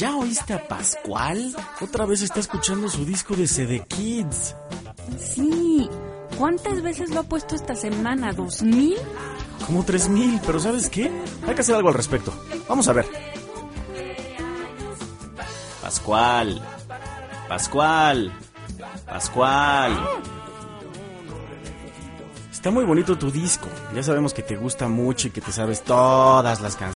¿Ya oíste a Pascual? Otra vez está escuchando su disco de CD Kids. Sí. ¿Cuántas veces lo ha puesto esta semana? ¿2,000? Como 3,000, pero ¿sabes qué? Hay que hacer algo al respecto. Vamos a ver. Pascual. Pascual. Pascual. Está muy bonito tu disco. Ya sabemos que te gusta mucho y que te sabes todas las canciones.